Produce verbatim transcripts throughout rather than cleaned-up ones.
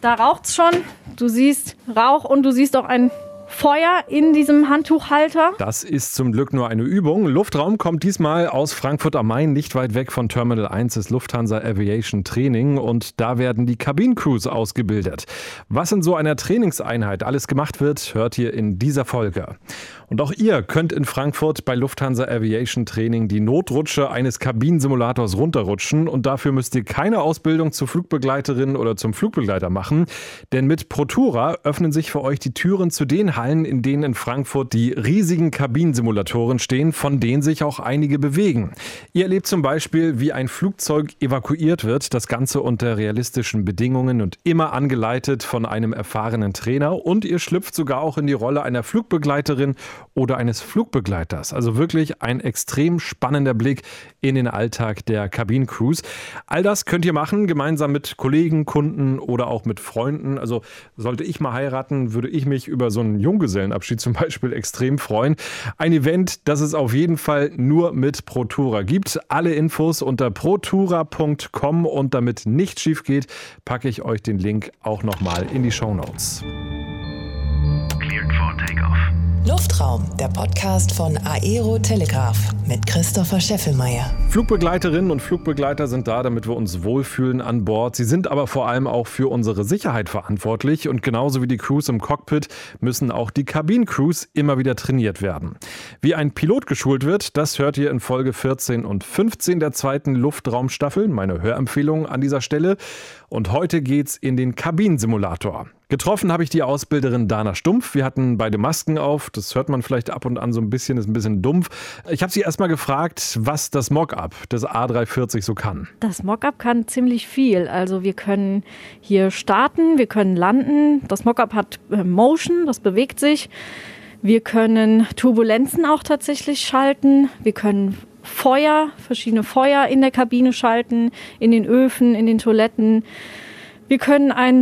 Da raucht's schon. Du siehst Rauch und du siehst auch ein Feuer in diesem Handtuchhalter. Das ist zum Glück nur eine Übung. Luftraum kommt diesmal aus Frankfurt am Main, nicht weit weg von Terminal eins des Lufthansa Aviation Training. Und da werden die Kabinencrews ausgebildet. Was in so einer Trainingseinheit alles gemacht wird, hört ihr in dieser Folge. Und auch ihr könnt in Frankfurt bei Lufthansa Aviation Training die Notrutsche eines Kabinensimulators runterrutschen. Und dafür müsst ihr keine Ausbildung zur Flugbegleiterin oder zum Flugbegleiter machen. Denn mit Protura öffnen sich für euch die Türen zu den Hallen, in denen in Frankfurt die riesigen Kabinensimulatoren stehen, von denen sich auch einige bewegen. Ihr erlebt zum Beispiel, wie ein Flugzeug evakuiert wird, das Ganze unter realistischen Bedingungen und immer angeleitet von einem erfahrenen Trainer. Und ihr schlüpft sogar auch in die Rolle einer Flugbegleiterin oder eines Flugbegleiters. Also wirklich ein extrem spannender Blick in den Alltag der Kabinencrews. All das könnt ihr machen, gemeinsam mit Kollegen, Kunden oder auch mit Freunden. Also sollte ich mal heiraten, würde ich mich über so einen Junggesellenabschied zum Beispiel extrem freuen. Ein Event, das es auf jeden Fall nur mit Protura gibt. Alle Infos unter protura punkt com und damit nichts schief geht, packe ich euch den Link auch nochmal in die Shownotes. Cleared for takeoff. Luftraum, der Podcast von Aero Telegraph mit Christopher Scheffelmeier. Flugbegleiterinnen und Flugbegleiter sind da, damit wir uns wohlfühlen an Bord. Sie sind aber vor allem auch für unsere Sicherheit verantwortlich. Und genauso wie die Crews im Cockpit müssen auch die Kabinencrews immer wieder trainiert werden. Wie ein Pilot geschult wird, das hört ihr in Folge vierzehn und fünfzehn der zweiten Luftraumstaffel. Meine Hörempfehlung an dieser Stelle. Und heute geht's in den Kabinensimulator. Getroffen habe ich die Ausbilderin Dana Stumpf. Wir hatten beide Masken auf. Das hört man vielleicht ab und an so ein bisschen, ist ein bisschen dumpf. Ich habe sie erst mal gefragt, was das Mockup des A drei vierzig so kann. Das Mockup kann ziemlich viel. Also wir können hier starten, wir können landen. Das Mockup hat Motion, das bewegt sich. Wir können Turbulenzen auch tatsächlich schalten. Wir können Feuer, verschiedene Feuer in der Kabine schalten, in den Öfen, in den Toiletten. Wir können einen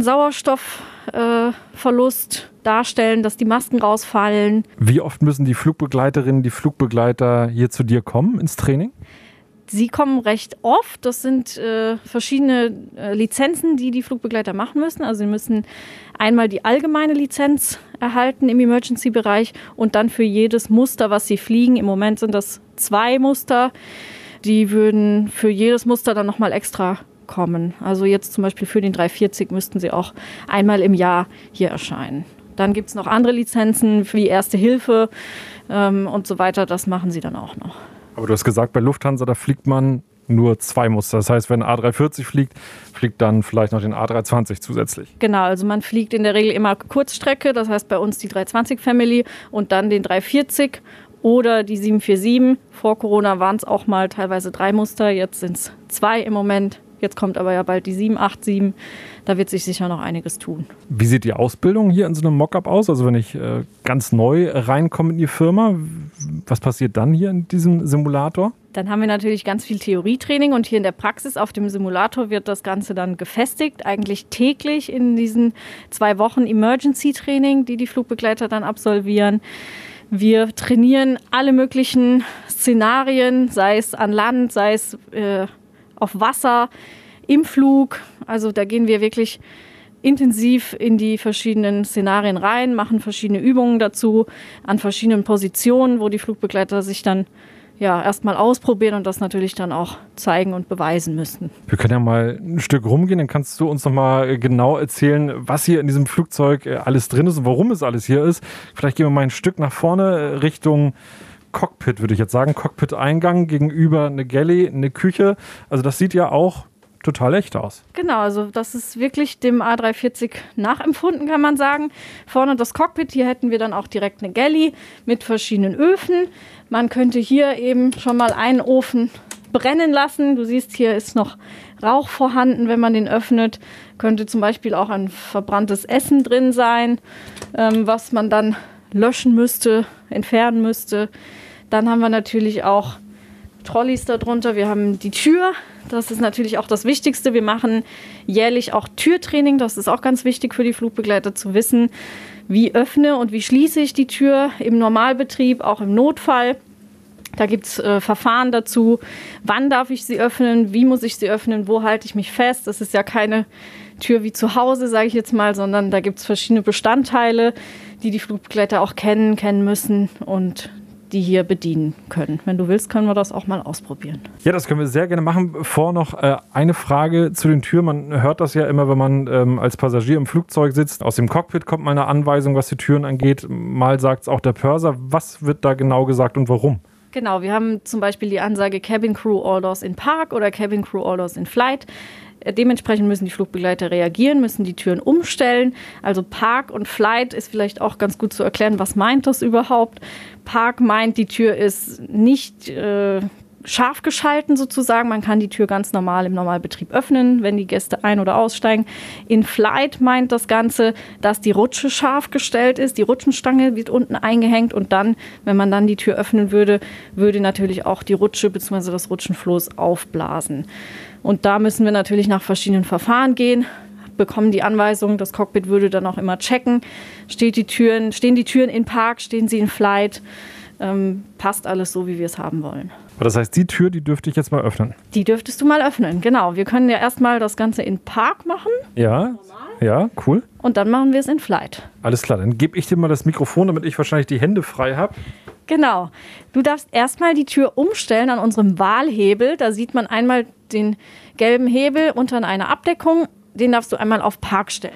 Sauerstoffverlust äh, darstellen, dass die Masken rausfallen. Wie oft müssen die Flugbegleiterinnen, die Flugbegleiter hier zu dir kommen ins Training? Sie kommen recht oft. Das sind äh, verschiedene äh, Lizenzen, die die Flugbegleiter machen müssen. Also sie müssen einmal die allgemeine Lizenz erhalten im Emergency-Bereich und dann für jedes Muster, was sie fliegen. Im Moment sind das zwei Muster. Die würden für jedes Muster dann nochmal extra kommen. Also jetzt zum Beispiel für den drei vierzig müssten sie auch einmal im Jahr hier erscheinen. Dann gibt es noch andere Lizenzen wie Erste Hilfe ähm, und so weiter. Das machen sie dann auch noch. Aber du hast gesagt, bei Lufthansa, da fliegt man nur zwei Muster. Das heißt, wenn A drei vierzig fliegt, fliegt dann vielleicht noch den A drei zwanzig zusätzlich. Genau, also man fliegt in der Regel immer Kurzstrecke. Das heißt bei uns die drei zwanzig Family und dann den drei vierzig oder die sieben vier sieben. Vor Corona waren es auch mal teilweise drei Muster. Jetzt sind es zwei im Moment. Jetzt kommt aber ja bald die sieben acht sieben. Da wird sich sicher noch einiges tun. Wie sieht die Ausbildung hier in so einem Mockup aus? Also wenn ich äh, ganz neu reinkomme in die Firma, was passiert dann hier in diesem Simulator? Dann haben wir natürlich ganz viel Theorietraining und hier in der Praxis auf dem Simulator wird das Ganze dann gefestigt. Eigentlich täglich in diesen zwei Wochen Emergency-Training, die die Flugbegleiter dann absolvieren. Wir trainieren alle möglichen Szenarien, sei es an Land, sei es äh, auf Wasser, im Flug. Also da gehen wir wirklich intensiv in die verschiedenen Szenarien rein, machen verschiedene Übungen dazu an verschiedenen Positionen, wo die Flugbegleiter sich dann ja erstmal ausprobieren und das natürlich dann auch zeigen und beweisen müssen. Wir können ja mal ein Stück rumgehen, dann kannst du uns noch mal genau erzählen, was hier in diesem Flugzeug alles drin ist und warum es alles hier ist. Vielleicht gehen wir mal ein Stück nach vorne Richtung Cockpit, würde ich jetzt sagen. Cockpit-Eingang, gegenüber eine Galley, eine Küche. Also das sieht ja auch total echt aus. Genau, also das ist wirklich dem A drei vierzig nachempfunden, kann man sagen. Vorne das Cockpit, hier hätten wir dann auch direkt eine Galley mit verschiedenen Öfen. Man könnte hier eben schon mal einen Ofen brennen lassen. Du siehst, hier ist noch Rauch vorhanden, wenn man den öffnet. Könnte zum Beispiel auch ein verbranntes Essen drin sein, ähm, was man dann löschen müsste, entfernen müsste. Dann haben wir natürlich auch Trolleys darunter. Wir haben die Tür. Das ist natürlich auch das Wichtigste. Wir machen jährlich auch Türtraining. Das ist auch ganz wichtig für die Flugbegleiter zu wissen, wie öffne und wie schließe ich die Tür im Normalbetrieb, auch im Notfall. Da gibt es äh, Verfahren dazu. Wann darf ich sie öffnen? Wie muss ich sie öffnen? Wo halte ich mich fest? Das ist ja keine Tür wie zu Hause, sage ich jetzt mal, sondern da gibt es verschiedene Bestandteile, die die Flugbegleiter auch kennen, kennen müssen und die hier bedienen können. Wenn du willst, können wir das auch mal ausprobieren. Ja, das können wir sehr gerne machen. Vor noch äh, eine Frage zu den Türen. Man hört das ja immer, wenn man ähm, als Passagier im Flugzeug sitzt. Aus dem Cockpit kommt mal eine Anweisung, was die Türen angeht. Mal sagt es auch der Purser. Was wird da genau gesagt und warum? Genau, wir haben zum Beispiel die Ansage Cabin Crew Orders in Park oder Cabin Crew Orders in Flight. Dementsprechend müssen die Flugbegleiter reagieren, müssen die Türen umstellen. Also Park und Flight ist vielleicht auch ganz gut zu erklären, was meint das überhaupt. Park meint, die Tür ist nicht äh, scharf geschalten sozusagen. Man kann die Tür ganz normal im Normalbetrieb öffnen, wenn die Gäste ein- oder aussteigen. In Flight meint das Ganze, dass die Rutsche scharf gestellt ist. Die Rutschenstange wird unten eingehängt und dann, wenn man dann die Tür öffnen würde, würde natürlich auch die Rutsche bzw. das Rutschenfloß aufblasen. Und da müssen wir natürlich nach verschiedenen Verfahren gehen, bekommen die Anweisung, das Cockpit würde dann auch immer checken, steht die Türen, stehen die Türen in Park, stehen sie in Flight, ähm, passt alles so, wie wir es haben wollen. Das heißt, die Tür, die dürfte ich jetzt mal öffnen? Die dürftest du mal öffnen, genau. Wir können ja erstmal das Ganze in Park machen. Ja, ja, cool. Und dann machen wir es in Flight. Alles klar, dann gebe ich dir mal das Mikrofon, damit ich wahrscheinlich die Hände frei habe. Genau. Du darfst erstmal die Tür umstellen an unserem Wahlhebel. Da sieht man einmal den gelben Hebel unter einer Abdeckung. Den darfst du einmal auf Park stellen.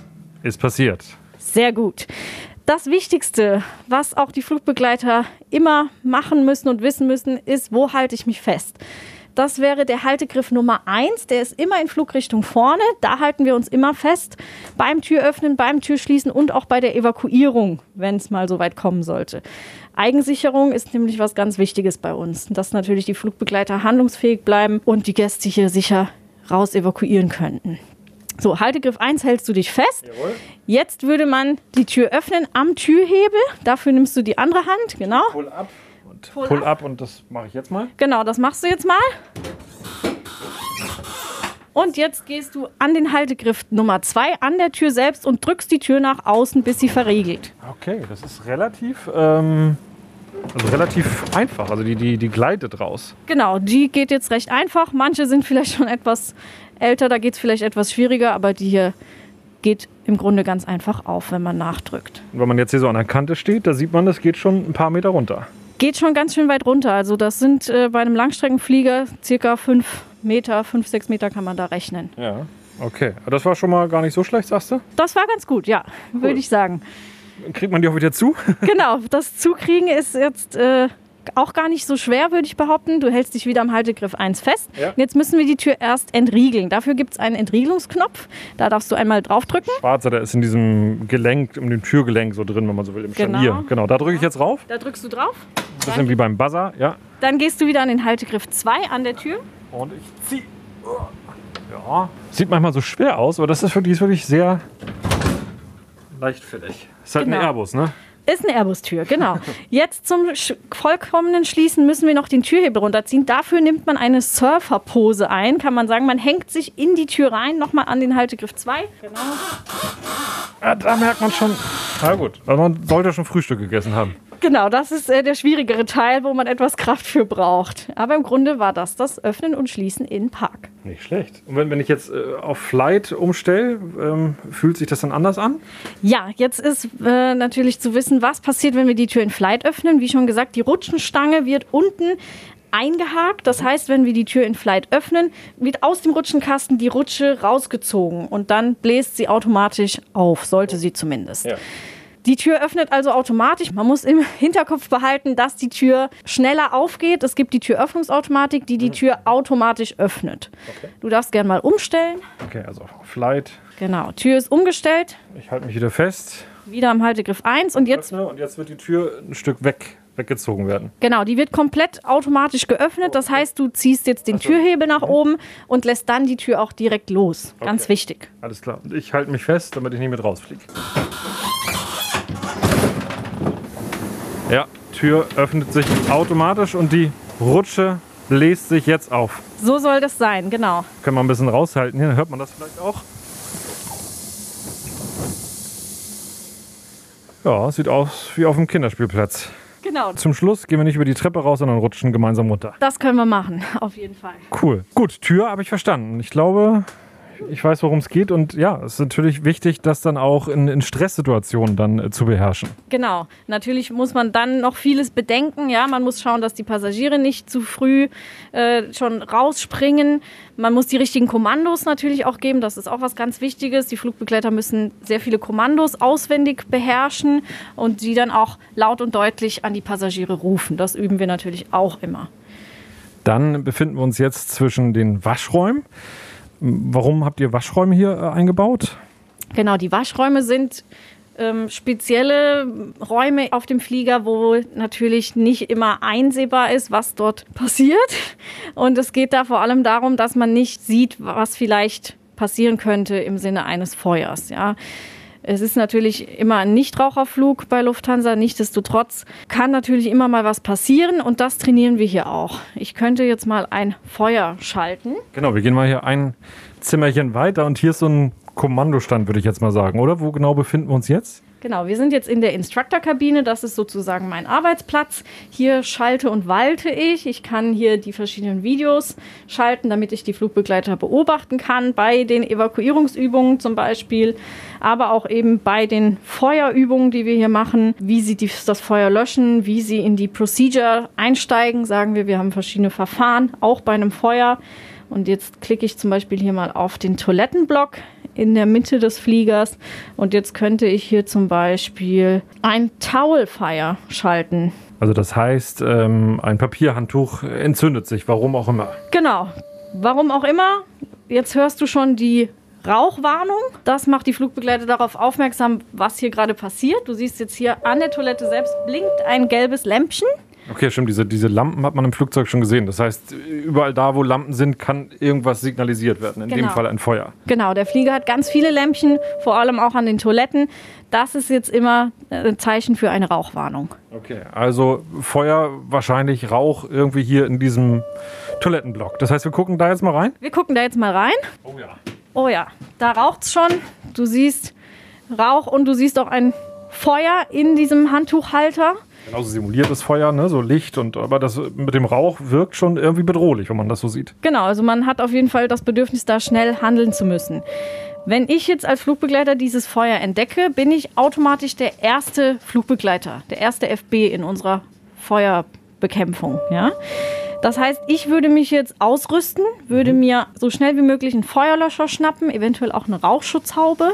Ist passiert. Sehr gut. Das Wichtigste, was auch die Flugbegleiter immer machen müssen und wissen müssen, ist, wo halte ich mich fest? Das wäre der Haltegriff Nummer eins. Der ist immer in Flugrichtung vorne. Da halten wir uns immer fest. Beim Türöffnen, beim Türschließen und auch bei der Evakuierung, wenn es mal so weit kommen sollte. Eigensicherung ist nämlich was ganz Wichtiges bei uns. Dass natürlich die Flugbegleiter handlungsfähig bleiben und die Gäste hier sicher raus evakuieren könnten. So, Haltegriff eins hältst du dich fest. Jawohl. Jetzt würde man die Tür öffnen am Türhebel. Dafür nimmst du die andere Hand, genau. Pull up und Pull pull up. up und das mache ich jetzt mal. Genau, das machst du jetzt mal. Und jetzt gehst du an den Haltegriff Nummer zwei an der Tür selbst und drückst die Tür nach außen, bis sie verriegelt. Okay, das ist relativ, ähm, also relativ einfach. Also die, die, die gleitet raus. Genau, die geht jetzt recht einfach. Manche sind vielleicht schon etwas älter, da geht es vielleicht etwas schwieriger, aber die hier geht im Grunde ganz einfach auf, wenn man nachdrückt. Und wenn man jetzt hier so an der Kante steht, da sieht man, das geht schon ein paar Meter runter. Geht schon ganz schön weit runter. Also das sind äh, bei einem Langstreckenflieger circa fünf Meter, fünf, sechs Meter kann man da rechnen. Ja. Okay, das war schon mal gar nicht so schlecht, sagst du? Das war ganz gut, ja, Cool. würde ich sagen. Kriegt man die auch wieder zu? Genau, das Zukriegen ist jetzt äh, auch gar nicht so schwer, würde ich behaupten. Du hältst dich wieder am Haltegriff eins fest. Ja. Jetzt müssen wir die Tür erst entriegeln. Dafür gibt es einen Entriegelungsknopf. Da darfst du einmal draufdrücken. Schwarzer, der ist in diesem Gelenk, in dem Türgelenk so drin, wenn man so will, im Genau. Scharnier. Genau, da drücke ich jetzt rauf. Da drückst du drauf. Ein bisschen wie beim Buzzer, ja. Dann gehst du wieder an den Haltegriff zwei an der Tür. Und ich ziehe. Ja. Sieht manchmal so schwer aus, aber das ist wirklich, ist wirklich sehr leichtfällig. Ist halt Genau. ein Airbus, ne? Ist eine Airbus-Tür, genau. Jetzt zum sch- vollkommenen Schließen müssen wir noch den Türhebel runterziehen. Dafür nimmt man eine Surferpose ein, kann man sagen. Man hängt sich in die Tür rein, nochmal an den Haltegriff zwei. Genau. Ja, da merkt man schon. Na gut, also man sollte schon Frühstück gegessen haben. Genau, das ist äh, der schwierigere Teil, wo man etwas Kraft für braucht. Aber im Grunde war das das Öffnen und Schließen in Park. Nicht schlecht. Und wenn, wenn ich jetzt äh, auf Flight umstelle, ähm, fühlt sich das dann anders an? Ja, jetzt ist äh, natürlich zu wissen, was passiert, wenn wir die Tür in Flight öffnen. Wie schon gesagt, die Rutschenstange wird unten eingehakt. Das heißt, wenn wir die Tür in Flight öffnen, wird aus dem Rutschenkasten die Rutsche rausgezogen und dann bläst sie automatisch auf, sollte sie zumindest. Ja. Die Tür öffnet also automatisch. Man muss im Hinterkopf behalten, dass die Tür schneller aufgeht. Es gibt die Türöffnungsautomatik, die die Tür automatisch öffnet. Okay. Du darfst gerne mal umstellen. Okay, also auf Flight. Genau, Tür ist umgestellt. Ich halte mich wieder fest. Wieder am Haltegriff eins und jetzt, Öffne, und jetzt wird die Tür ein Stück weg, weggezogen werden. genau, die wird komplett automatisch geöffnet. Das heißt, du ziehst jetzt den Türhebel nach oben und lässt dann die Tür auch direkt los. Ganz Okay. wichtig. Alles klar. Und ich halte mich fest, damit ich nicht mit rausfliege. Ja, Tür öffnet sich automatisch und die Rutsche bläst sich jetzt auf. So soll das sein, genau. Können wir ein bisschen raushalten hier, dann hört man das vielleicht auch. Ja, sieht aus wie auf dem Kinderspielplatz. Genau, Zum Schluss gehen wir nicht über die Treppe raus, sondern rutschen gemeinsam runter. das können wir machen, auf jeden Fall. Cool. Gut, Tür habe ich verstanden. Ich glaube, ich weiß, worum es geht. Und ja, es ist natürlich wichtig, das dann auch in, in Stresssituationen dann äh, zu beherrschen. Genau. Natürlich muss man dann noch vieles bedenken. Ja, man muss schauen, dass die Passagiere nicht zu früh äh, schon rausspringen. Man muss die richtigen Kommandos natürlich auch geben. Das ist auch was ganz Wichtiges. Die Flugbegleiter müssen sehr viele Kommandos auswendig beherrschen und die dann auch laut und deutlich an die Passagiere rufen. Das üben wir natürlich auch immer. Dann befinden wir uns jetzt zwischen den Waschräumen. Warum habt ihr Waschräume hier äh, eingebaut? Genau, die Waschräume sind ähm, spezielle Räume auf dem Flieger, wo natürlich nicht immer einsehbar ist, was dort passiert. Und es geht da vor allem darum, dass man nicht sieht, was vielleicht passieren könnte im Sinne eines Feuers. Ja. Es ist natürlich immer ein Nichtraucherflug bei Lufthansa. Nichtsdestotrotz kann natürlich immer mal was passieren und das trainieren wir hier auch. Ich könnte jetzt mal ein Feuer schalten. Genau, wir gehen mal hier ein Zimmerchen weiter und hier ist so ein Kommandostand, würde ich jetzt mal sagen, oder? Wo genau befinden wir uns jetzt? Genau, wir sind jetzt in der Instructor-Kabine. Das ist sozusagen mein Arbeitsplatz. Hier schalte und walte ich. Ich kann hier die verschiedenen Videos schalten, damit ich die Flugbegleiter beobachten kann. Bei den Evakuierungsübungen zum Beispiel, aber auch eben bei den Feuerübungen, die wir hier machen. Wie sie die, das Feuer löschen, wie sie in die Procedure einsteigen. Sagen wir, wir haben verschiedene Verfahren, auch bei einem Feuer. Und jetzt klicke ich zum Beispiel hier mal auf den Toilettenblock in der Mitte des Fliegers. Und jetzt könnte ich hier zum Beispiel ein Towel Fire schalten. Also das heißt, ähm, ein Papierhandtuch entzündet sich, warum auch immer. Genau, warum auch immer. Jetzt hörst du schon die Rauchwarnung. Das macht die Flugbegleiter darauf aufmerksam, was hier gerade passiert. Du siehst jetzt hier an der Toilette selbst blinkt ein gelbes Lämpchen. Okay, stimmt. Diese, diese Lampen hat man im Flugzeug schon gesehen. Das heißt, überall da, wo Lampen sind, kann irgendwas signalisiert werden. In genau. dem Fall ein Feuer. Genau, der Flieger hat ganz viele Lämpchen, vor allem auch an den Toiletten. Das ist jetzt immer ein Zeichen für eine Rauchwarnung. Okay, also Feuer, wahrscheinlich Rauch irgendwie hier in diesem Toilettenblock. Das heißt, wir gucken da jetzt mal rein? Wir gucken da jetzt mal rein. Oh ja. Oh ja, da raucht's schon. Du siehst Rauch und du siehst auch ein Feuer in diesem Handtuchhalter. Genauso simuliertes Feuer, ne? So Licht. Und, aber das mit dem Rauch wirkt schon irgendwie bedrohlich, wenn man das so sieht. Genau, also man hat auf jeden Fall das Bedürfnis, da schnell handeln zu müssen. Wenn ich jetzt als Flugbegleiter dieses Feuer entdecke, bin ich automatisch der erste Flugbegleiter, der erste F B in unserer Feuerbekämpfung. Ja? Das heißt, ich würde mich jetzt ausrüsten, würde mir so schnell wie möglich einen Feuerlöscher schnappen, eventuell auch eine Rauchschutzhaube,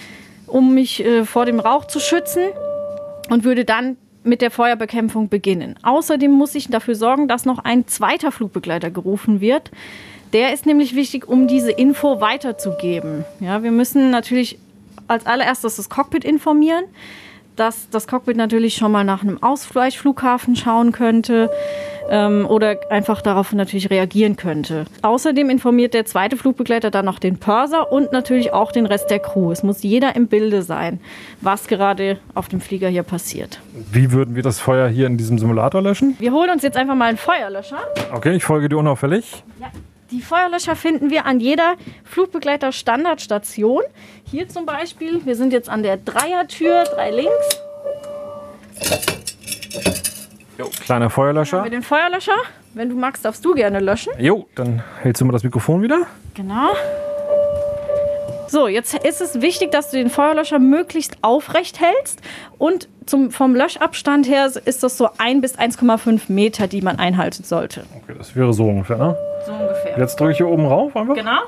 um mich äh, vor dem Rauch zu schützen und würde dann mit der Feuerbekämpfung beginnen. Außerdem muss ich dafür sorgen, dass noch ein zweiter Flugbegleiter gerufen wird. Der ist nämlich wichtig, um diese Info weiterzugeben. Ja, wir müssen natürlich als allererstes das Cockpit informieren, dass das Cockpit natürlich schon mal nach einem Ausweichflughafen schauen könnte ähm, oder einfach darauf natürlich reagieren könnte. Außerdem informiert der zweite Flugbegleiter dann noch den Purser und natürlich auch den Rest der Crew. Es muss jeder im Bilde sein, was gerade auf dem Flieger hier passiert. Wie würden wir das Feuer hier in diesem Simulator löschen? Wir holen uns jetzt einfach mal einen Feuerlöscher. Okay, ich folge dir unauffällig. Ja. Die Feuerlöscher finden wir an jeder Flugbegleiter-Standardstation. Hier zum Beispiel, wir sind jetzt an der Dreiertür, drei links. Jo, kleiner Feuerlöscher. Haben wir den Feuerlöscher. Wenn du magst, darfst du gerne löschen. Jo, dann hältst du mal das Mikrofon wieder. Genau. So, jetzt ist es wichtig, dass du den Feuerlöscher möglichst aufrecht hältst. Und zum, vom Löschabstand her ist das so ein bis eins Komma fünf Meter, die man einhalten sollte. Okay, das wäre so ungefähr, ne? So ungefähr. Jetzt drücke ich hier oben rauf einfach. Genau.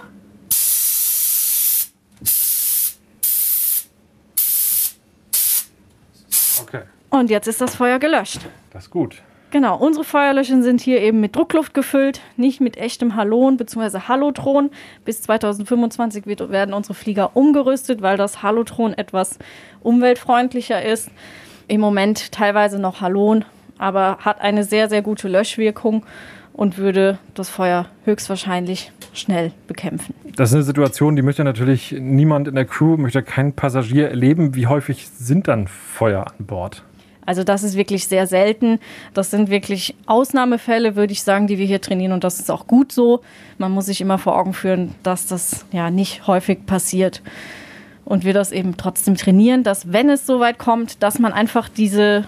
Okay, Und jetzt ist das Feuer gelöscht. das ist gut. Genau, unsere Feuerlöscher sind hier eben mit Druckluft gefüllt, nicht mit echtem Halon bzw. Hallotron. Bis zweitausendfünfundzwanzig wird, werden unsere Flieger umgerüstet, weil das Hallotron etwas umweltfreundlicher ist. Im Moment teilweise noch Halon, aber hat eine sehr, sehr gute Löschwirkung und würde das Feuer höchstwahrscheinlich schnell bekämpfen. Das ist eine Situation, die möchte natürlich niemand in der Crew, möchte kein Passagier erleben. Wie häufig sind dann Feuer an Bord? Also das ist wirklich sehr selten. Das sind wirklich Ausnahmefälle, würde ich sagen, die wir hier trainieren. Und das ist auch gut so. Man muss sich immer vor Augen führen, dass das ja nicht häufig passiert. Und wir das eben trotzdem trainieren, dass wenn es so weit kommt, dass man einfach diese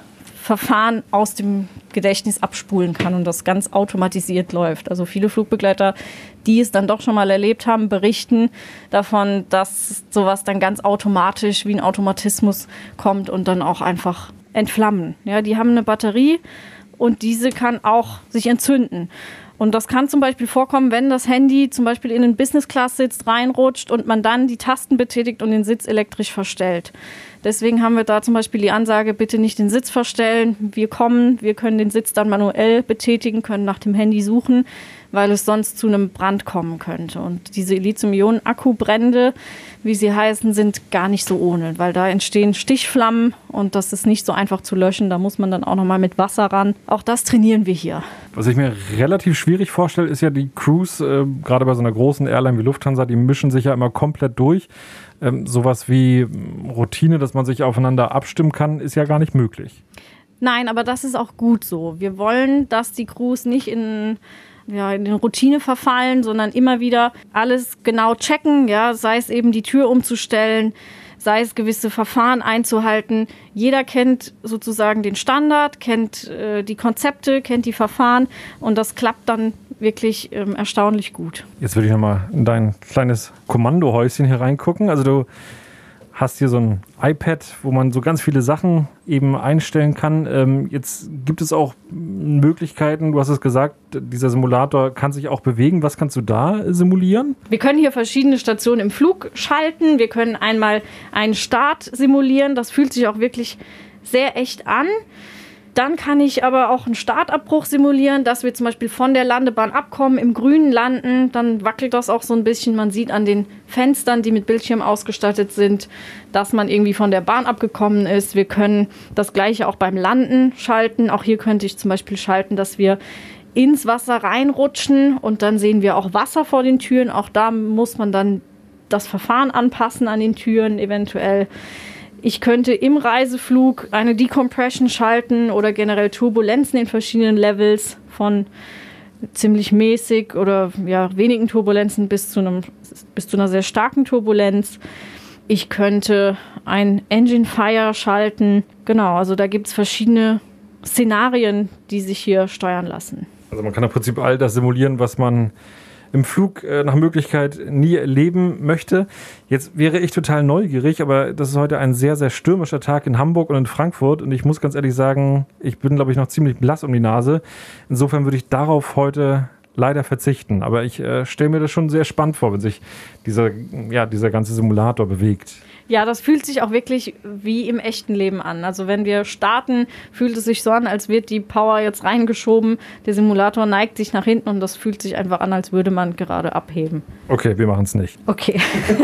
Verfahren aus dem Gedächtnis abspulen kann und das ganz automatisiert läuft. Also viele Flugbegleiter, die es dann doch schon mal erlebt haben, berichten davon, dass sowas dann ganz automatisch wie ein Automatismus kommt und dann auch einfach entflammen. Ja, die haben eine Batterie und diese kann auch sich entzünden. Und das kann zum Beispiel vorkommen, wenn das Handy zum Beispiel in einen Business-Class sitzt, reinrutscht und man dann die Tasten betätigt und den Sitz elektrisch verstellt. Deswegen haben wir da zum Beispiel die Ansage, bitte nicht den Sitz verstellen. Wir kommen, wir können den Sitz dann manuell betätigen, können nach dem Handy suchen, weil es sonst zu einem Brand kommen könnte. Und diese Lithium-Ionen-Akkubrände, wie sie heißen, sind gar nicht so ohne, weil da entstehen Stichflammen und das ist nicht so einfach zu löschen. Da muss man dann auch nochmal mit Wasser ran. Auch das trainieren wir hier. Was ich mir relativ schwierig vorstelle, ist ja die Crews, äh, gerade bei so einer großen Airline wie Lufthansa, die mischen sich ja immer komplett durch. Ähm, sowas wie Routine, dass man sich aufeinander abstimmen kann, ist ja gar nicht möglich. Nein, aber das ist auch gut so. Wir wollen, dass die Crews nicht in, ja, in den Routine verfallen, sondern immer wieder alles genau checken, ja, sei es eben die Tür umzustellen, sei es gewisse Verfahren einzuhalten. Jeder kennt sozusagen den Standard, kennt äh, die Konzepte, kennt die Verfahren und das klappt dann wirklich ähm, erstaunlich gut. Jetzt würde ich nochmal in dein kleines Kommandohäuschen hier reingucken. Also du hast hier so ein iPad, wo man so ganz viele Sachen eben einstellen kann. Ähm, jetzt gibt es auch Möglichkeiten, du hast es gesagt, dieser Simulator kann sich auch bewegen. Was kannst du da simulieren? Wir können hier verschiedene Stationen im Flug schalten. Wir können einmal einen Start simulieren. Das fühlt sich auch wirklich sehr echt an. Dann kann ich aber auch einen Startabbruch simulieren, dass wir zum Beispiel von der Landebahn abkommen, im Grünen landen. Dann wackelt das auch so ein bisschen. Man sieht an den Fenstern, die mit Bildschirm ausgestattet sind, dass man irgendwie von der Bahn abgekommen ist. Wir können das Gleiche auch beim Landen schalten. Auch hier könnte ich zum Beispiel schalten, dass wir ins Wasser reinrutschen und dann sehen wir auch Wasser vor den Türen. Auch da muss man dann das Verfahren anpassen an den Türen eventuell. Ich könnte im Reiseflug eine Decompression schalten oder generell Turbulenzen in verschiedenen Levels von ziemlich mäßig oder ja, wenigen Turbulenzen bis zu, einem, bis zu einer sehr starken Turbulenz. Ich könnte ein Engine Fire schalten. Genau, also da gibt es verschiedene Szenarien, die sich hier steuern lassen. Also man kann im Prinzip all das simulieren, was man im Flug äh, nach Möglichkeit nie erleben möchte. Jetzt wäre ich total neugierig, aber das ist heute ein sehr, sehr stürmischer Tag in Hamburg und in Frankfurt und ich muss ganz ehrlich sagen, ich bin, glaube ich, noch ziemlich blass um die Nase. Insofern würde ich darauf heute leider verzichten, aber ich äh, stelle mir das schon sehr spannend vor, wenn sich dieser, ja, dieser ganze Simulator bewegt. Ja, das fühlt sich auch wirklich wie im echten Leben an. Also wenn wir starten, fühlt es sich so an, als wird die Power jetzt reingeschoben. Der Simulator neigt sich nach hinten und das fühlt sich einfach an, als würde man gerade abheben. Okay, wir machen es nicht. Okay.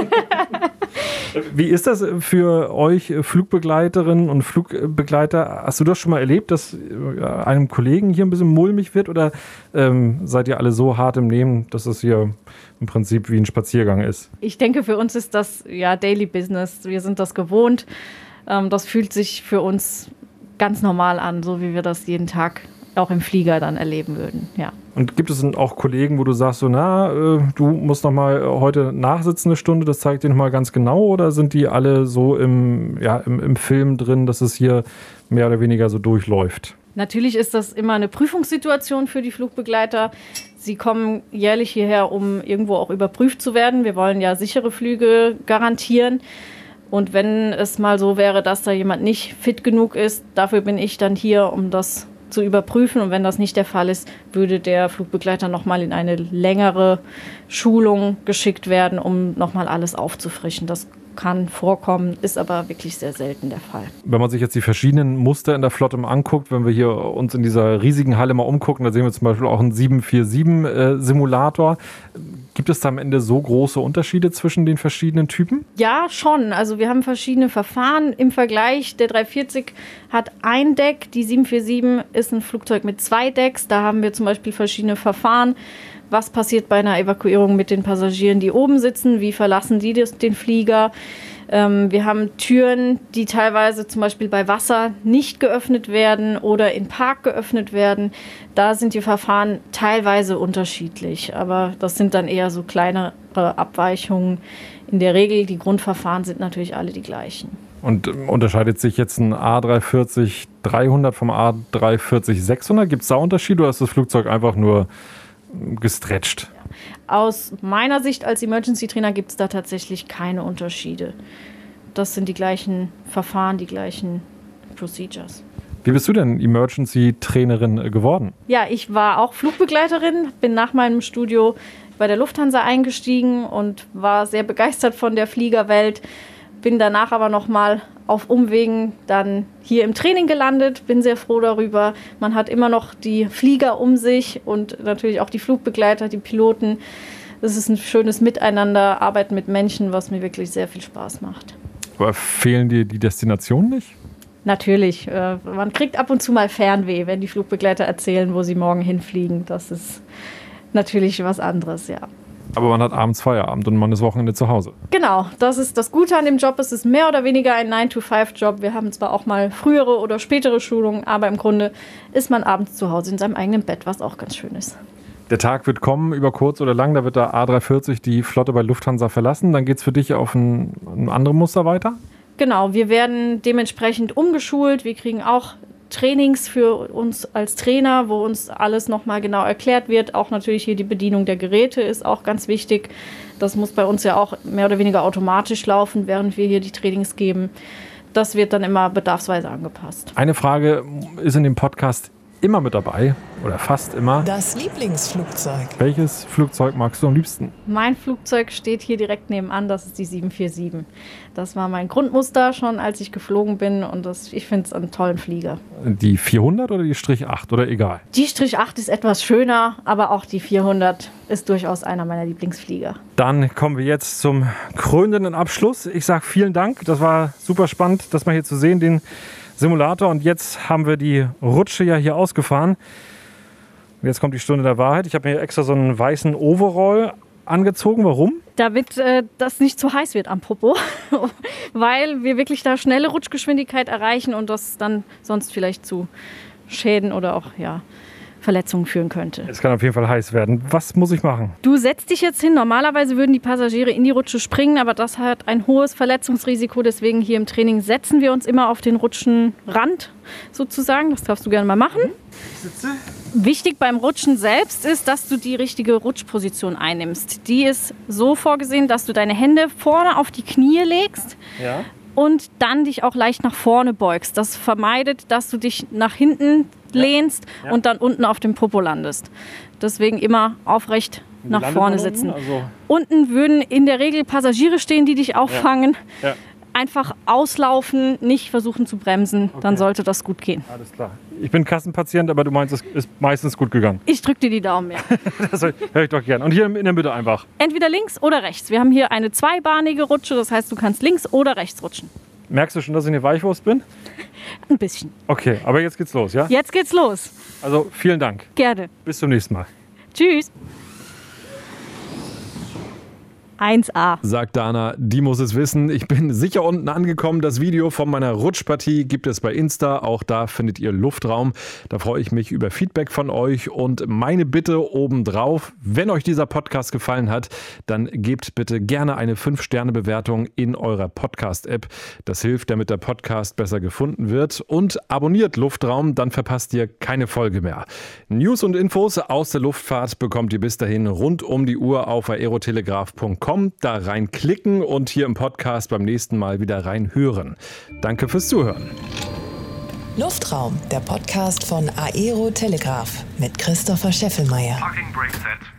Wie ist das für euch Flugbegleiterinnen und Flugbegleiter? Hast du das schon mal erlebt, dass einem Kollegen hier ein bisschen mulmig wird oder ähm, seid ihr alle so hart im Nehmen, dass es hier im Prinzip wie ein Spaziergang ist? Ich denke, für uns ist das ja Daily Business. Wir sind das gewohnt. Ähm, das fühlt sich für uns ganz normal an, so wie wir das jeden Tag auch im Flieger dann erleben würden, ja. Und gibt es denn auch Kollegen, wo du sagst, so, na, äh, du musst noch mal heute nachsitzen eine Stunde, das zeigt dir noch mal ganz genau, oder sind die alle so im, ja, im, im Film drin, dass es hier mehr oder weniger so durchläuft? Natürlich ist das immer eine Prüfungssituation für die Flugbegleiter. Sie kommen jährlich hierher, um irgendwo auch überprüft zu werden. Wir wollen ja sichere Flüge garantieren. Und wenn es mal so wäre, dass da jemand nicht fit genug ist, dafür bin ich dann hier, um das zu überprüfen. Und wenn das nicht der Fall ist, würde der Flugbegleiter nochmal in eine längere Schulung geschickt werden, um nochmal alles aufzufrischen. Das kann vorkommen, ist aber wirklich sehr selten der Fall. Wenn man sich jetzt die verschiedenen Muster in der Flotte mal anguckt, wenn wir hier uns in dieser riesigen Halle mal umgucken, da sehen wir zum Beispiel auch einen sieben vier sieben äh, Simulator. Gibt es da am Ende so große Unterschiede zwischen den verschiedenen Typen? Ja, schon. Also wir haben verschiedene Verfahren im Vergleich. Der dreihundertvierzig hat ein Deck, die sieben vier sieben ist ein Flugzeug mit zwei Decks. Da haben wir zum Beispiel verschiedene Verfahren. Was passiert bei einer Evakuierung mit den Passagieren, die oben sitzen? Wie verlassen die das, den Flieger? Ähm, wir haben Türen, die teilweise zum Beispiel bei Wasser nicht geöffnet werden oder in Park geöffnet werden. Da sind die Verfahren teilweise unterschiedlich, aber das sind dann eher so kleinere kleinere Abweichungen. In der Regel, die Grundverfahren sind natürlich alle die gleichen. Und unterscheidet sich jetzt ein A drei vierzig dreihundert vom A drei vierzig sechshundert? Gibt es da Unterschiede oder ist das Flugzeug einfach nur gestretcht? Aus meiner Sicht als Emergency-Trainer gibt es da tatsächlich keine Unterschiede. Das sind die gleichen Verfahren, die gleichen Procedures. Wie bist du denn Emergency-Trainerin geworden? Ja, ich war auch Flugbegleiterin, bin nach meinem Studio bei der Lufthansa eingestiegen und war sehr begeistert von der Fliegerwelt. Bin danach aber nochmal auf Umwegen dann hier im Training gelandet, bin sehr froh darüber. Man hat immer noch die Flieger um sich und natürlich auch die Flugbegleiter, die Piloten. Es ist ein schönes Miteinander, Arbeiten mit Menschen, was mir wirklich sehr viel Spaß macht. Aber fehlen dir die Destinationen nicht? Natürlich. Äh, man kriegt ab und zu mal Fernweh, wenn die Flugbegleiter erzählen, wo sie morgen hinfliegen. Das ist natürlich was anderes, ja. Aber man hat abends Feierabend und man ist Wochenende zu Hause. Genau, das ist das Gute an dem Job. Es ist mehr oder weniger ein nine to five Job. Wir haben zwar auch mal frühere oder spätere Schulungen, aber im Grunde ist man abends zu Hause in seinem eigenen Bett, was auch ganz schön ist. Der Tag wird kommen, über kurz oder lang, da wird der A drei vierzig die Flotte bei Lufthansa verlassen. Dann geht es für dich auf ein, ein anderes Muster weiter? Genau, wir werden dementsprechend umgeschult. Wir kriegen auch Trainings für uns als Trainer, wo uns alles nochmal genau erklärt wird. Auch natürlich hier die Bedienung der Geräte ist auch ganz wichtig. Das muss bei uns ja auch mehr oder weniger automatisch laufen, während wir hier die Trainings geben. Das wird dann immer bedarfsweise angepasst. Eine Frage ist in dem Podcast immer mit dabei oder fast immer. Das Lieblingsflugzeug. Welches Flugzeug magst du am liebsten? Mein Flugzeug steht hier direkt nebenan, das ist die sieben vier sieben. Das war mein Grundmuster schon, als ich geflogen bin und das, ich finde es einen tollen Flieger. Die vierhundert oder die Strich acht oder egal? Die Strich acht ist etwas schöner, aber auch die vierhundert ist durchaus einer meiner Lieblingsflieger. Dann kommen wir jetzt zum krönenden Abschluss. Ich sage vielen Dank, das war super spannend, das mal hier zu sehen, den Simulator. Und jetzt haben wir die Rutsche ja hier ausgefahren. Und jetzt kommt die Stunde der Wahrheit. Ich habe mir extra so einen weißen Overall angezogen. Warum? Damit äh, das nicht zu heiß wird am Popo, weil wir wirklich da schnelle Rutschgeschwindigkeit erreichen und das dann sonst vielleicht zu Schäden oder auch ja, Verletzungen führen könnte. Es kann auf jeden Fall heiß werden. Was muss ich machen? Du setzt dich jetzt hin. Normalerweise würden die Passagiere in die Rutsche springen, aber das hat ein hohes Verletzungsrisiko. Deswegen hier im Training setzen wir uns immer auf den Rutschenrand sozusagen. Das darfst du gerne mal machen. Ich sitze. Wichtig beim Rutschen selbst ist, dass du die richtige Rutschposition einnimmst. Die ist so vorgesehen, dass du deine Hände vorne auf die Knie legst. Ja. Und dann dich auch leicht nach vorne beugst. Das vermeidet, dass du dich nach hinten lehnst ja. Ja. und dann unten auf dem Popo landest. Deswegen immer aufrecht Wie nach vorne sitzen. Unten? Also unten würden in der Regel Passagiere stehen, die dich auffangen. Ja. Ja. Einfach auslaufen, nicht versuchen zu bremsen, okay. Dann sollte das gut gehen. Alles klar. Ich bin Kassenpatient, aber du meinst, es ist meistens gut gegangen. Ich drücke dir die Daumen, ja. Das höre ich doch gern. Und hier in der Mitte einfach? Entweder links oder rechts. Wir haben hier eine zweibahnige Rutsche, das heißt, du kannst links oder rechts rutschen. Merkst du schon, dass ich eine Weichwurst bin? Ein bisschen. Okay, aber jetzt geht's los, ja? Jetzt geht's los. Also vielen Dank. Gerne. Bis zum nächsten Mal. Tschüss. eins A. Sagt Dana, die muss es wissen. Ich bin sicher unten angekommen. Das Video von meiner Rutschpartie gibt es bei Insta. Auch da findet ihr Luftraum. Da freue ich mich über Feedback von euch. Und meine Bitte obendrauf, wenn euch dieser Podcast gefallen hat, dann gebt bitte gerne eine fünf Sterne Bewertung in eurer Podcast-App. Das hilft, damit der Podcast besser gefunden wird. Und abonniert Luftraum, dann verpasst ihr keine Folge mehr. News und Infos aus der Luftfahrt bekommt ihr bis dahin rund um die Uhr auf aerotelegraph punkt com. Da reinklicken und hier im Podcast beim nächsten Mal wieder reinhören. Danke fürs Zuhören. Luftraum, der Podcast von Aero Telegraph mit Christopher Scheffelmeier. Parking brake set.